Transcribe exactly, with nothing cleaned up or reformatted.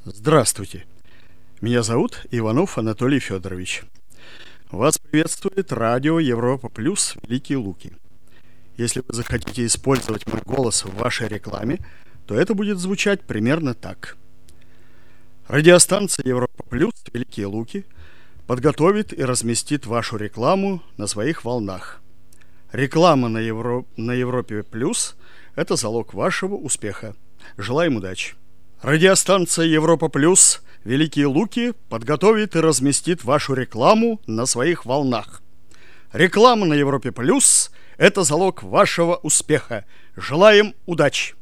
Здравствуйте, меня зовут Иванов Анатолий Федорович. Вас приветствует радио Европа Плюс Великие Луки. Если вы захотите использовать мой голос в вашей рекламе, то это будет звучать примерно так. Радиостанция Европа Плюс Великие Луки подготовит и разместит вашу рекламу на своих волнах. Реклама на, Евро... на Европе Плюс – это залог вашего успеха. Желаем удачи! Радиостанция Европа Плюс Великие Луки подготовит и разместит вашу рекламу на своих волнах. Реклама на Европе Плюс – это залог вашего успеха. Желаем удачи!